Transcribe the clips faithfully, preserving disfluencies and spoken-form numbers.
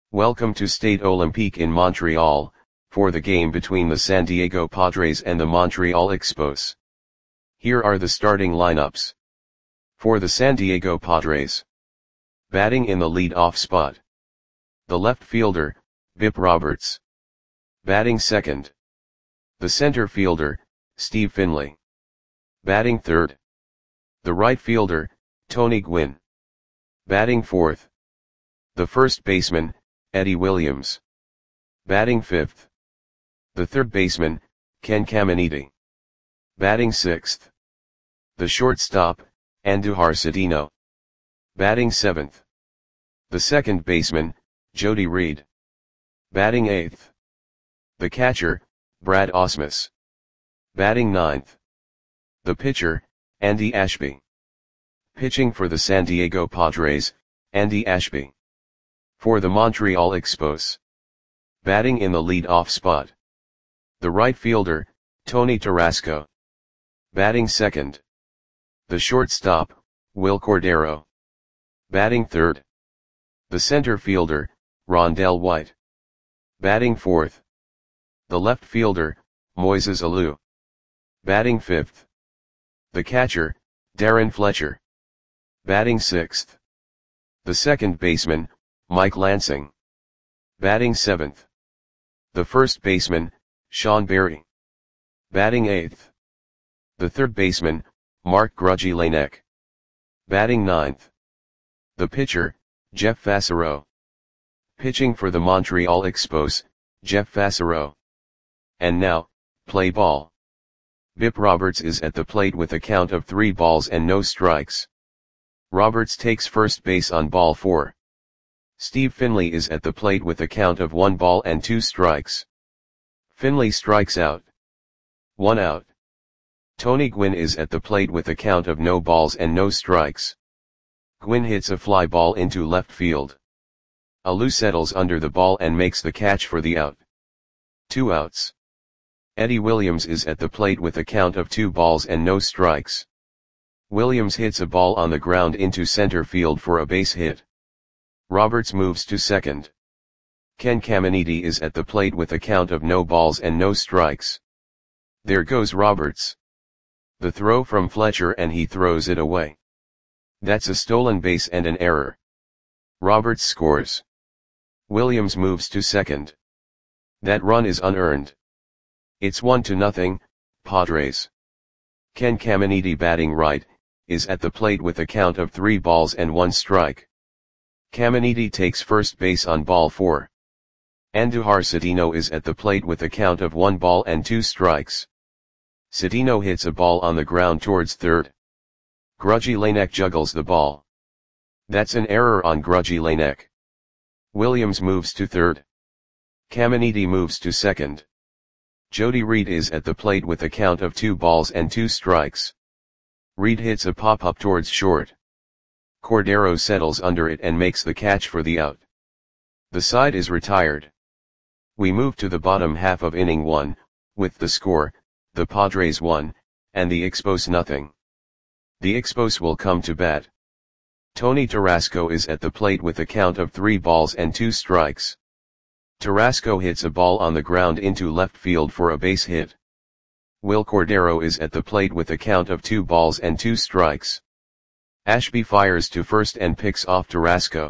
Welcome to Stade Olympique in Montreal, for the game between the San Diego Padres and the Montreal Expos. Here are the starting lineups. For the San Diego Padres. Batting in the lead-off spot. The left fielder, Bip Roberts. Batting second. The center fielder, Steve Finley. Batting third. The right fielder, Tony Gwynn. Batting fourth. The first baseman, Eddie Williams. Batting fifth. The third baseman, Ken Caminiti. Batting sixth. The shortstop, Andujar Cedeno. Batting seventh. The second baseman, Jody Reed. Batting eighth. The catcher, Brad Ausmus. Batting ninth. The pitcher, Andy Ashby. Pitching for the San Diego Padres, Andy Ashby. For the Montreal Expos. Batting in the lead-off spot. The right fielder, Tony Tarasco. Batting second. The shortstop, Will Cordero. Batting third. The center fielder, Rondell White. Batting fourth. The left fielder, Moises Alou. Batting fifth. The catcher, Darren Fletcher. Batting sixth. The second baseman, Mike Lansing. Batting seventh. The first baseman, Sean Berry. Batting eighth. The third baseman, Mark Grudzielanek. Batting ninth. The pitcher, Jeff Fassero. Pitching for the Montreal Expos, Jeff Fassero. And now, play ball. Bip Roberts is at the plate with a count of three balls and no strikes. Roberts takes first base on ball four. Steve Finley is at the plate with a count of one ball and two strikes. Finley strikes out. One out. Tony Gwynn is at the plate with a count of no balls and no strikes. Gwynn hits a fly ball into left field. Alou settles under the ball and makes the catch for the out. Two outs. Eddie Williams is at the plate with a count of two balls and no strikes. Williams hits a ball on the ground into center field for a base hit. Roberts moves to second. Ken Caminiti is at the plate with a count of no balls and no strikes. There goes Roberts. The throw from Fletcher and he throws it away. That's a stolen base and an error. Roberts scores. Williams moves to second. That run is unearned. It's one to nothing, Padres. Ken Caminiti, batting right, is at the plate with a count of three balls and one strike. Caminiti takes first base on ball four. Andujar Cedeno is at the plate with a count of one ball and two strikes. Cedeno hits a ball on the ground towards third. Grudzielanek juggles the ball. That's an error on Grudzielanek. Williams moves to third. Caminiti moves to second. Jody Reed is at the plate with a count of two balls and two strikes. Reed hits a pop-up towards short. Cordero settles under it and makes the catch for the out. The side is retired. We move to the bottom half of inning one, with the score, the Padres one, and the Expos nothing. The Expos will come to bat. Tony Tarasco is at the plate with a count of three balls and two strikes. Tarasco hits a ball on the ground into left field for a base hit. Will Cordero is at the plate with a count of two balls and two strikes. Ashby fires to first and picks off Tarasco.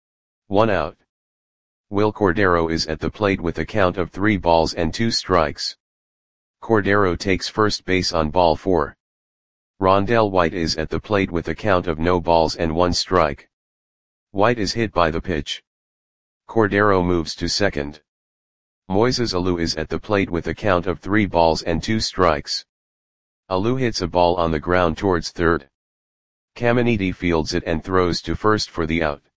One out. Will Cordero is at the plate with a count of three balls and two strikes. Cordero takes first base on ball four. Rondell White is at the plate with a count of no balls and one strike. White is hit by the pitch. Cordero moves to second. Moises Alou is at the plate with a count of three balls and two strikes. Alou hits a ball on the ground towards third. Caminiti fields it and throws to first for the out.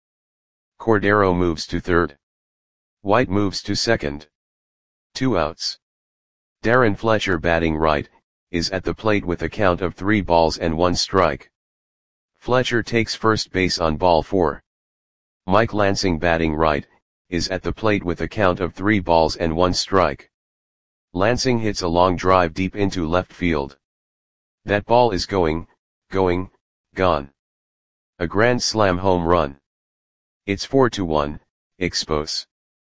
Cordero moves to third. White moves to second. Two outs. Darren Fletcher, batting right, is at the plate with a count of three balls and one strike. Fletcher takes first base on ball four. Mike Lansing, batting right, is at the plate with a count of three balls and one strike. Lansing hits a long drive deep into left field. That ball is going, going, gone. A grand slam home run. It's four to one, Expos.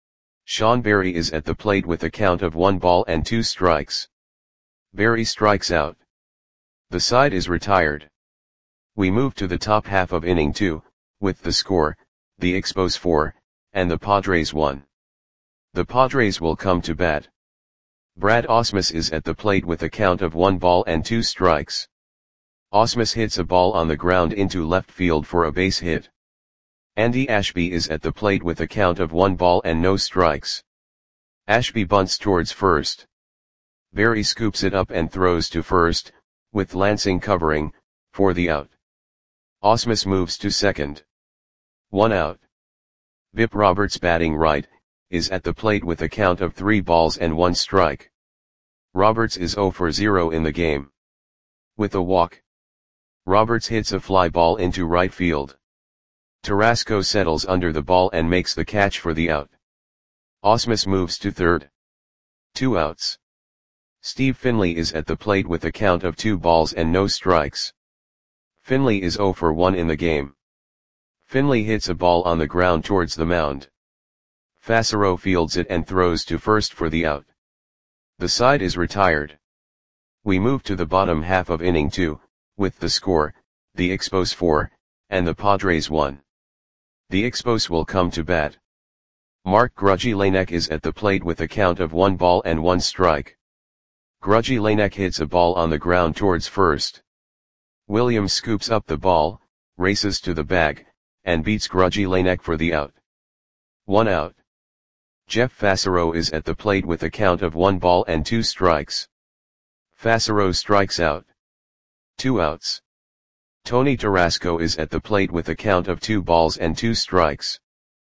Sean Barry is at the plate with a count of one ball and two strikes. Barry strikes out. The side is retired. We move to the top half of inning two, with the score, the Expos four, and the Padres one. The Padres will come to bat. Brad Ausmus is at the plate with a count of one ball and two strikes. Ausmus hits a ball on the ground into left field for a base hit. Andy Ashby is at the plate with a count of one ball and no strikes. Ashby bunts towards first. Barry scoops it up and throws to first, with Lansing covering, for the out. Ausmus moves to second. One out. Bip Roberts, batting right, is at the plate with a count of three balls and one strike. Roberts is zero for zero in the game. With a walk, Roberts hits a fly ball into right field. Tarasco settles under the ball and makes the catch for the out. Ausmus moves to third. Two outs. Steve Finley is at the plate with a count of two balls and no strikes. Finley is zero for one in the game. Finley hits a ball on the ground towards the mound. Fassero fields it and throws to first for the out. The side is retired. We move to the bottom half of inning two, with the score, the Expos four, and the Padres one. The Expos will come to bat. Mark Grudzielanek is at the plate with a count of one ball and one strike. Grudzielanek hits a ball on the ground towards first. Williams scoops up the ball, races to the bag, and beats Grudzielanek for the out. One out. Jeff Fassero is at the plate with a count of one ball and two strikes. Fassero strikes out. Two outs. Tony Tarasco is at the plate with a count of two balls and two strikes.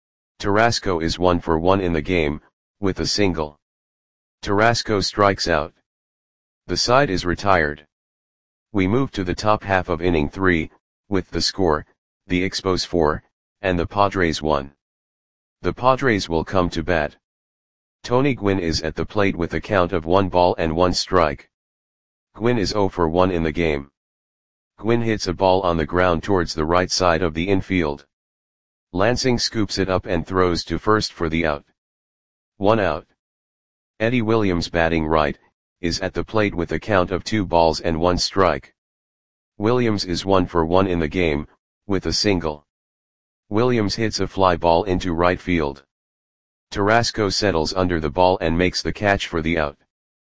Tarasco is one for one in the game, with a single. Tarasco strikes out. The side is retired. We move to the top half of inning three, with the score, the Expos four, and the Padres one. The Padres will come to bat. Tony Gwynn is at the plate with a count of one ball and one strike. Gwynn is zero for one in the game. Gwynn hits a ball on the ground towards the right side of the infield. Lansing scoops it up and throws to first for the out. One out. Eddie Williams, batting right, is at the plate with a count of two balls and one strike. Williams is one for one in the game, with a single. Williams hits a fly ball into right field. Tarasco settles under the ball and makes the catch for the out.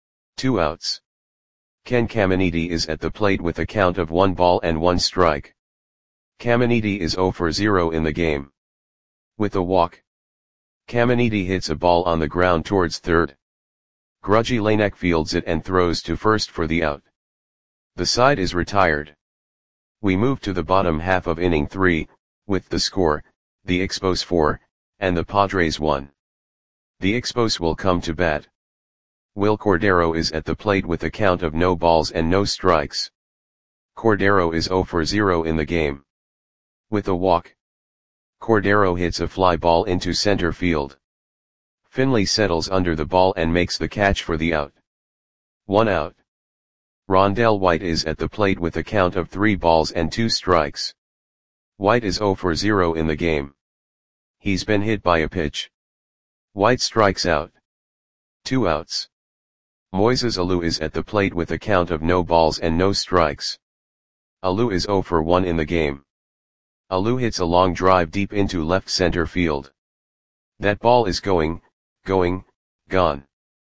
Two outs. Ken Caminiti is at the plate with a count of one ball and one strike. Caminiti is zero for zero in the game. With a walk, Caminiti hits a ball on the ground towards third. Grudzielanek fields it and throws to first for the out. The side is retired. We move to the bottom half of inning three, with the score, the Expos four, and the Padres one. The Expos will come to bat. Will Cordero is at the plate with a count of no balls and no strikes. Cordero is zero for zero in the game. With a walk, Cordero hits a fly ball into center field. Finley settles under the ball and makes the catch for the out. One out. Rondell White is at the plate with a count of three balls and two strikes. White is zero for zero in the game. He's been hit by a pitch. White strikes out. Two outs. Moises Alou is at the plate with a count of no balls and no strikes. Alou is zero for one in the game. Alou hits a long drive deep into left center field. That ball is going, going, gone.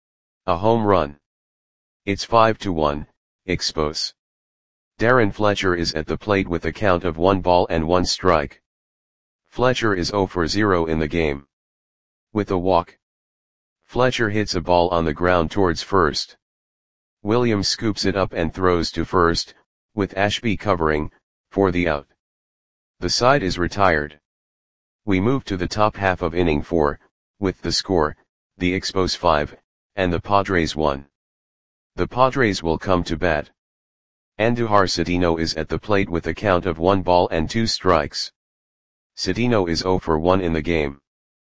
A home run. It's five to one, Expos. Darren Fletcher is at the plate with a count of one ball and one strike. Fletcher is zero for zero in the game. With a walk, Fletcher hits a ball on the ground towards first. Williams scoops it up and throws to first, with Ashby covering, for the out. The side is retired. We move to the top half of inning four, with the score, the Expos five, and the Padres one. The Padres will come to bat. Andujar Cedeno is at the plate with a count of one ball and two strikes. Cedeno is zero for one in the game.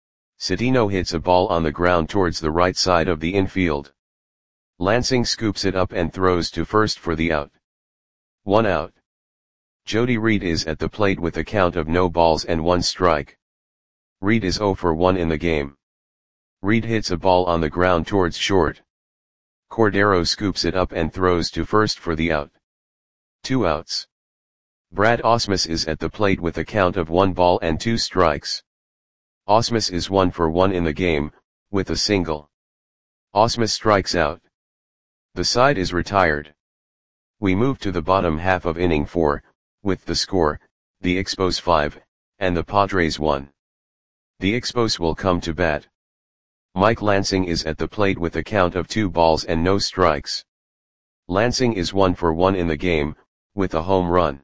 Cedeno hits a ball on the ground towards the right side of the infield. Lansing scoops it up and throws to first for the out. One out. Jody Reed is at the plate with a count of no balls and one strike. Reed is zero for one in the game. Reed hits a ball on the ground towards short. Cordero scoops it up and throws to first for the out. Two outs. Brad Ausmus is at the plate with a count of one ball and two strikes. Ausmus is one for one in the game, with a single. Ausmus strikes out. The side is retired. We move to the bottom half of inning four, with the score, the Expos five, and the Padres one. The Expos will come to bat. Mike Lansing is at the plate with a count of two balls and no strikes. Lansing is one for one in the game, with a home run.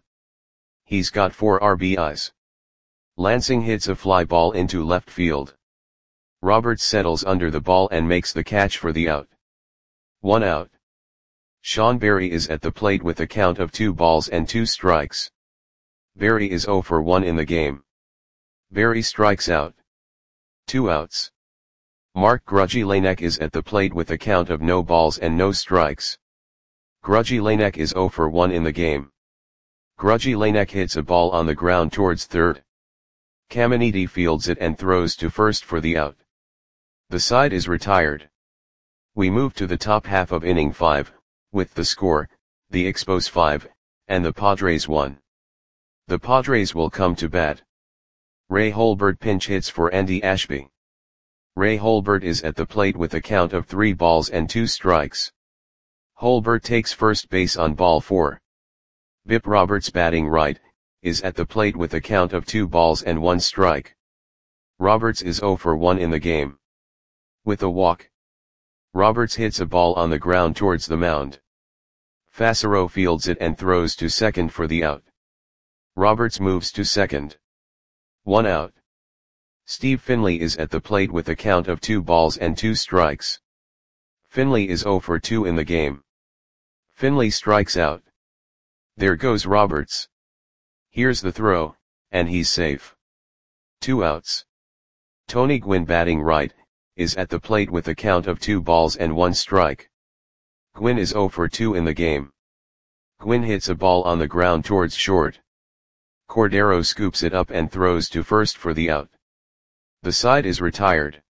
He's got four R B Is. Lansing hits a fly ball into left field. Roberts settles under the ball and makes the catch for the out. One out. Sean Berry is at the plate with a count of two balls and two strikes. Berry is zero for one in the game. Berry strikes out. Two outs. Mark Grudzielanek is at the plate with a count of no balls and no strikes. Grudzielanek is zero for one in the game. Grudzielanek hits a ball on the ground towards third. Caminiti fields it and throws to first for the out. The side is retired. We move to the top half of inning five, with the score, the Expos five, and the Padres one. The Padres will come to bat. Ray Holbert pinch hits for Andy Ashby. Ray Holbert is at the plate with a count of three balls and two strikes. Holbert takes first base on ball four. Bip Roberts, batting right, is at the plate with a count of two balls and one strike. Roberts is zero for one in the game. With a walk. Roberts hits a ball on the ground towards the mound. Fassero fields it and throws to second for the out. Roberts moves to second. One out. Steve Finley is at the plate with a count of two balls and two strikes. Finley is zero for two in the game. Finley strikes out. There goes Roberts. Here's the throw, and he's safe. Two outs. Tony Gwynn, batting right, is at the plate with a count of two balls and one strike. Gwynn is zero for two in the game. Gwynn hits a ball on the ground towards short. Cordero scoops it up and throws to first for the out. The side is retired.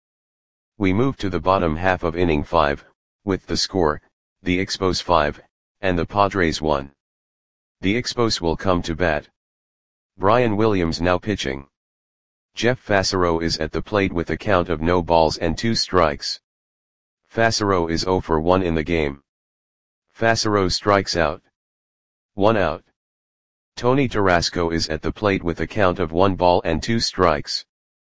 We move to the bottom half of inning five, with the score, the Expos five, and the Padres one. The Expos will come to bat. Brian Williams now pitching. Jeff Fassero is at the plate with a count of no balls and two strikes. Fassero is zero for one in the game. Fassero strikes out. One out. Tony Tarasco is at the plate with a count of one ball and two strikes.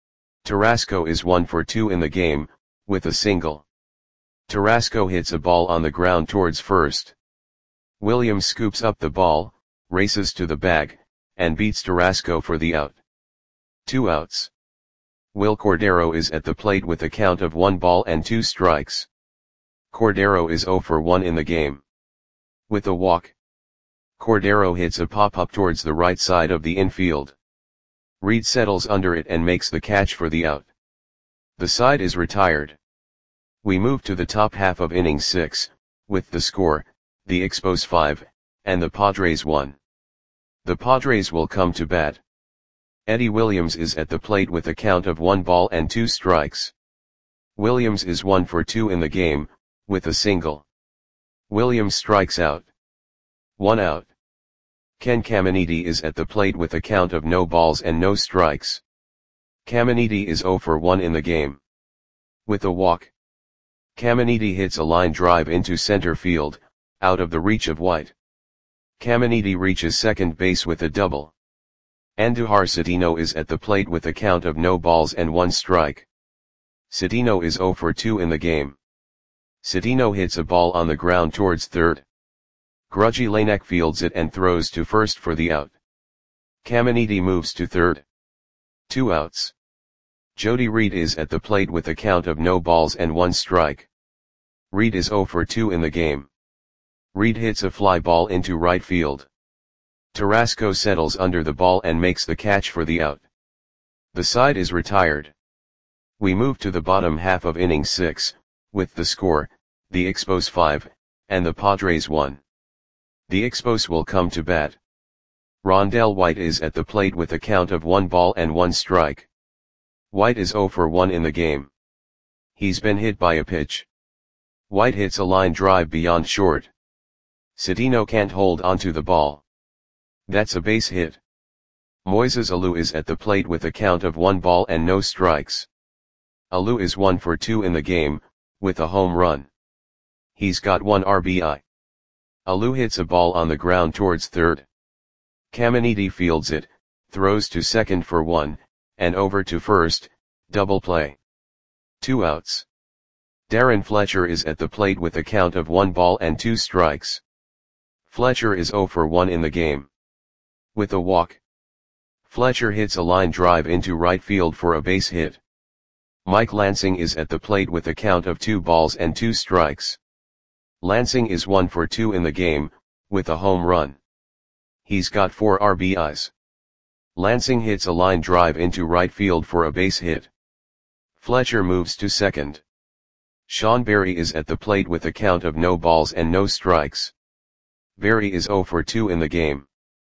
Tarasco is one for two in the game, with a single. Tarasco hits a ball on the ground towards first. Williams scoops up the ball, races to the bag, and beats Tarasco for the out. Two outs. Will Cordero is at the plate with a count of one ball and two strikes. Cordero is zero for one in the game. With a walk. Cordero hits a pop-up towards the right side of the infield. Reed settles under it and makes the catch for the out. The side is retired. We move to the top half of inning six, with the score, the Expos five, and the Padres one. The Padres will come to bat. Eddie Williams is at the plate with a count of one ball and two strikes. Williams is one for two in the game, with a single. Williams strikes out. One out. Ken Caminiti is at the plate with a count of no balls and no strikes. Caminiti is zero for one in the game. With a walk. Caminiti hits a line drive into center field, out of the reach of White. Caminiti reaches second base with a double. Andujar Cedeno is at the plate with a count of no balls and one strike. Cedeno is zero for two in the game. Cedeno hits a ball on the ground towards third. Grudzielanek fields it and throws to first for the out. Caminiti moves to third. Two outs. Jody Reed is at the plate with a count of no balls and one strike. Reed is zero for two in the game. Reed hits a fly ball into right field. Tarasco settles under the ball and makes the catch for the out. The side is retired. We move to the bottom half of inning six, with the score, the Expos five, and the Padres one. The Expos will come to bat. Rondell White is at the plate with a count of one ball and one strike. White is zero for one in the game. He's been hit by a pitch. White hits a line drive beyond short. Cedeno can't hold onto the ball. That's a base hit. Moises Alou is at the plate with a count of one ball and no strikes. Alou is one for two in the game, with a home run. He's got one R B I. Alou hits a ball on the ground towards third. Caminiti fields it, throws to second for one, and over to first, double play. Two outs. Darren Fletcher is at the plate with a count of one ball and two strikes. Fletcher is zero for one in the game. With a walk. Fletcher hits a line drive into right field for a base hit. Mike Lansing is at the plate with a count of two balls and two strikes. Lansing is one for two in the game, with a home run. He's got four R B Is. Lansing hits a line drive into right field for a base hit. Fletcher moves to second. Sean Berry is at the plate with a count of no balls and no strikes. Berry is zero for two in the game.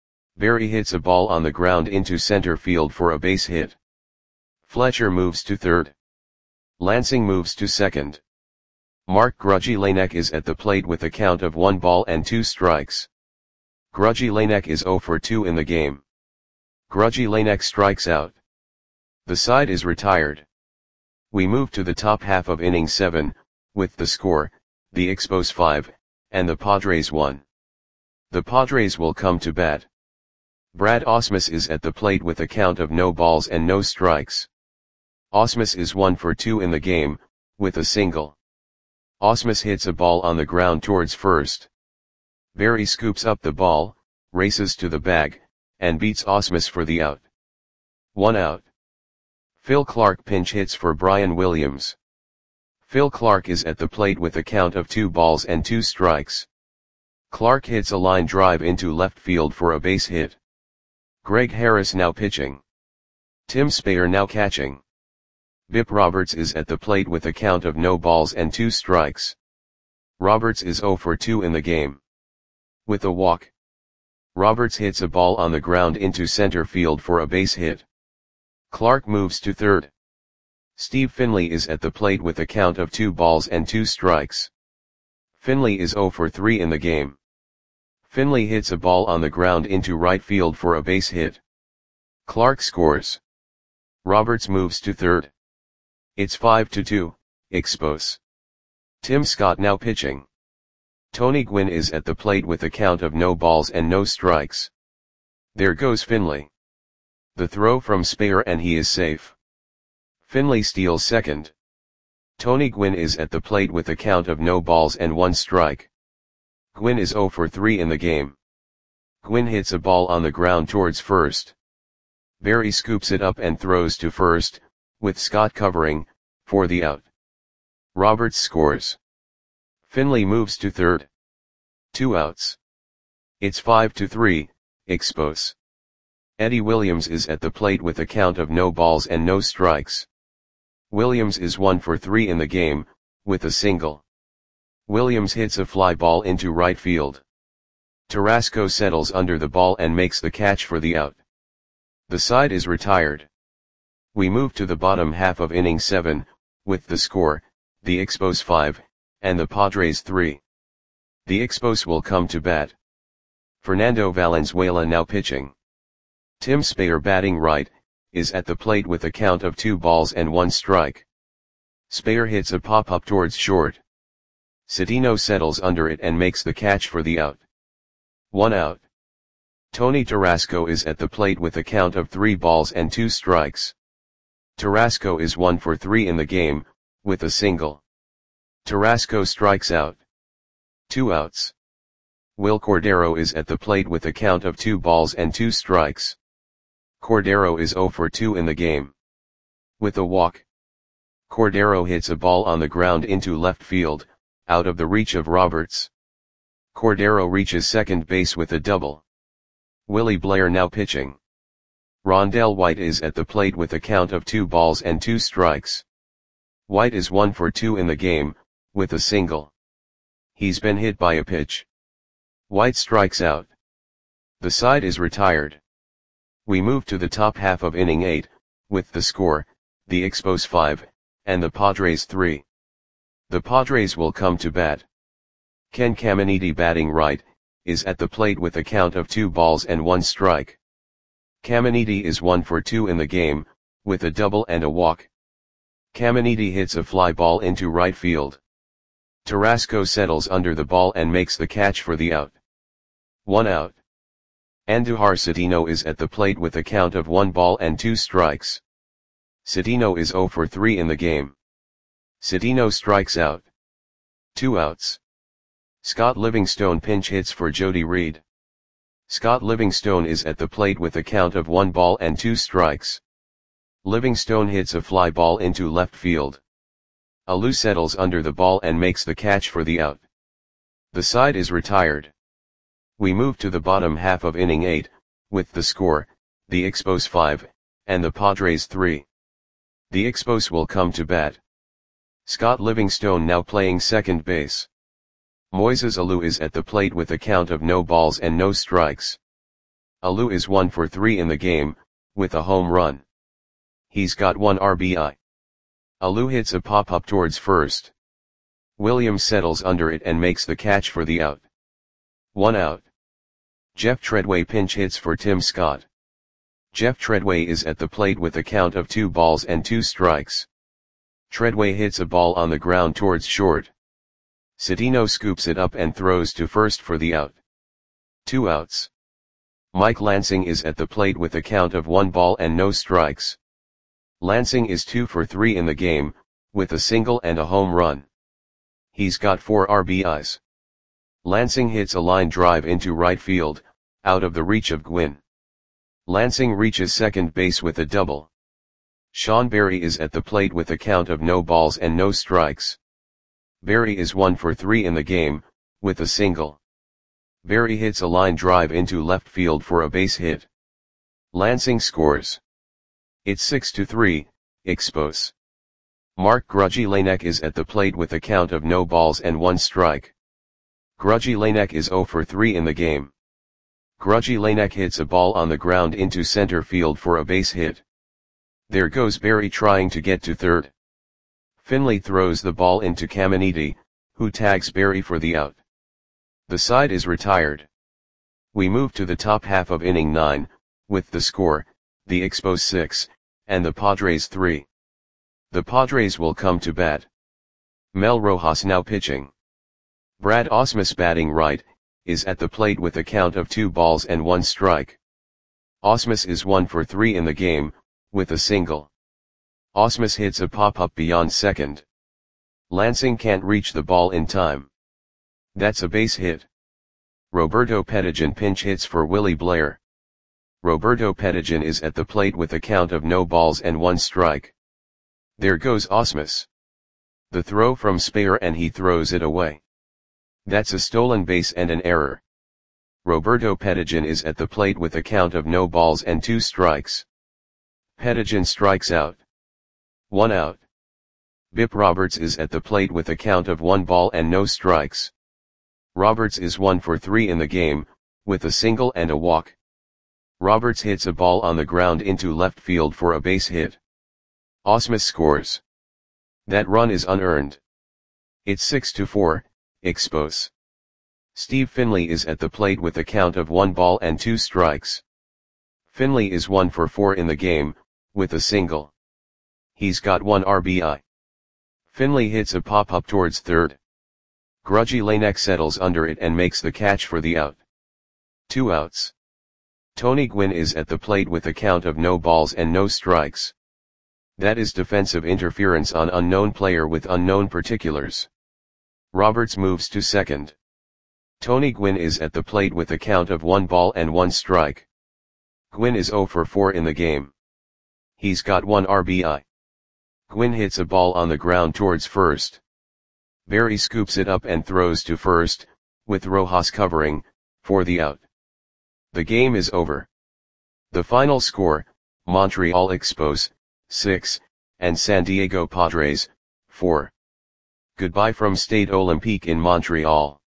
Berry hits a ball on the ground into center field for a base hit. Fletcher moves to third. Lansing moves to second. Mark Grudzielanek is at the plate with a count of one ball and two strikes. Grudzielanek is zero for two in the game. Grudzielanek strikes out. The side is retired. We move to the top half of inning seven, with the score, the Expos five, and the Padres one. The Padres will come to bat. Brad Ausmus is at the plate with a count of no balls and no strikes. Ausmus is one for two in the game, with a single. Ausmus hits a ball on the ground towards first. Berry scoops up the ball, races to the bag, and beats Ausmus for the out. One out. Phil Clark pinch hits for Brian Williams. Phil Clark is at the plate with a count of two balls and two strikes. Clark hits a line drive into left field for a base hit. Greg Harris now pitching. Tim Speyer now catching. Bip Roberts is at the plate with a count of no balls and two strikes. Roberts is zero for two in the game. With a walk. Roberts hits a ball on the ground into center field for a base hit. Clark moves to third. Steve Finley is at the plate with a count of two balls and two strikes. Finley is zero for three in the game. Finley hits a ball on the ground into right field for a base hit. Clark scores. Roberts moves to third. It's five to two, Expos. Tim Scott now pitching. Tony Gwynn is at the plate with a count of no balls and no strikes. There goes Finley. The throw from Speyer and he is safe. Finley steals second. Tony Gwynn is at the plate with a count of no balls and one strike. Gwynn is zero for three in the game. Gwynn hits a ball on the ground towards first. Berry scoops it up and throws to first, with Scott covering, for the out. Roberts scores. Finley moves to third. Two outs. It's five to three, Expos. Eddie Williams is at the plate with a count of no balls and no strikes. Williams is one for three in the game, with a single. Williams hits a fly ball into right field. Tarasco settles under the ball and makes the catch for the out. The side is retired. We move to the bottom half of inning seven, with the score, the Expos five, and the Padres three. The Expos will come to bat. Fernando Valenzuela now pitching. Tim Speyer batting right, is at the plate with a count of two balls and one strike. Speyer hits a pop-up towards short. Cedeno settles under it and makes the catch for the out. One out. Tony Tarasco is at the plate with a count of three balls and two strikes. Tarasco is one for three in the game, with a single. Tarasco strikes out. Two outs. Will Cordero is at the plate with a count of two balls and two strikes. Cordero is zero for two in the game. With a walk. Cordero hits a ball on the ground into left field, out of the reach of Roberts. Cordero reaches second base with a double. Willie Blair now pitching. Rondell White is at the plate with a count of two balls and two strikes. White is one for two in the game, with a single. He's been hit by a pitch. White strikes out. The side is retired. We move to the top half of inning eight, with the score, the Expos five, and the Padres three. The Padres will come to bat. Ken Caminiti, batting right, is at the plate with a count of two balls and one strike. Caminiti is one for two in the game, with a double and a walk. Caminiti hits a fly ball into right field. Tarasco settles under the ball and makes the catch for the out. One out. Andujar Cedeno is at the plate with a count of one ball and two strikes. Cedeno is zero for three in the game. Cedeno strikes out. Two outs. Scott Livingstone pinch hits for Jody Reed. Scott Livingstone is at the plate with a count of one ball and two strikes. Livingstone hits a fly ball into left field. Alou settles under the ball and makes the catch for the out. The side is retired. We move to the bottom half of inning eight, with the score, the Expos five, and the Padres three. The Expos will come to bat. Scott Livingstone now playing second base. Moises Alou is at the plate with a count of no balls and no strikes. Alou is one for three in the game, with a home run. He's got one R B I. Alou hits a pop-up towards first. Williams settles under it and makes the catch for the out. One out. Jeff Treadway pinch hits for Tim Scott. Jeff Treadway is at the plate with a count of two balls and two strikes. Treadway hits a ball on the ground towards short. Cedeno scoops it up and throws to first for the out. Two outs. Mike Lansing is at the plate with a count of one ball and no strikes. Lansing is two for three in the game, with a single and a home run. He's got four R B Is. Lansing hits a line drive into right field, out of the reach of Gwynn. Lansing reaches second base with a double. Sean Berry is at the plate with a count of no balls and no strikes. Berry is one for three in the game, with a single. Berry hits a line drive into left field for a base hit. Lansing scores. It's six to three, Expos. Mark Grudzielanek is at the plate with a count of no balls and one strike. Grudzielanek is zero for three in the game. Grudzielanek hits a ball on the ground into center field for a base hit. There goes Berry trying to get to third. Finley throws the ball into Caminiti, who tags Berry for the out. The side is retired. We move to the top half of inning nine, with the score, the Expos six, and the Padres three. The Padres will come to bat. Mel Rojas now pitching. Brad Ausmus, batting right, is at the plate with a count of two balls and one strike. Ausmus is one for three in the game, with a single. Ausmus hits a pop-up beyond second. Lansing can't reach the ball in time. That's a base hit. Roberto Pettigian pinch hits for Willie Blair. Roberto Pettigian is at the plate with a count of no balls and one strike. There goes Ausmus. The throw from Speyer and he throws it away. That's a stolen base and an error. Roberto Pettigian is at the plate with a count of no balls and two strikes. Pettigian strikes out. One out. Bip Roberts is at the plate with a count of one ball and no strikes. Roberts is one for three in the game, with a single and a walk. Roberts hits a ball on the ground into left field for a base hit. Ausmus scores. That run is unearned. It's six to four, Expos. Steve Finley is at the plate with a count of one ball and two strikes. Finley is one for four in the game, with a single. He's got one R B I. Finley hits a pop-up towards third. Grudzielanek settles under it and makes the catch for the out. Two outs. Tony Gwynn is at the plate with a count of no balls and no strikes. That is defensive interference on unknown player with unknown particulars. Roberts moves to second. Tony Gwynn is at the plate with a count of one ball and one strike. Gwynn is zero for four in the game. He's got one R B I. Gwynn hits a ball on the ground towards first. Berry scoops it up and throws to first, with Rojas covering, for the out. The game is over. The final score, Montreal Expos, six, and San Diego Padres, four. Goodbye from Stade Olympique in Montreal.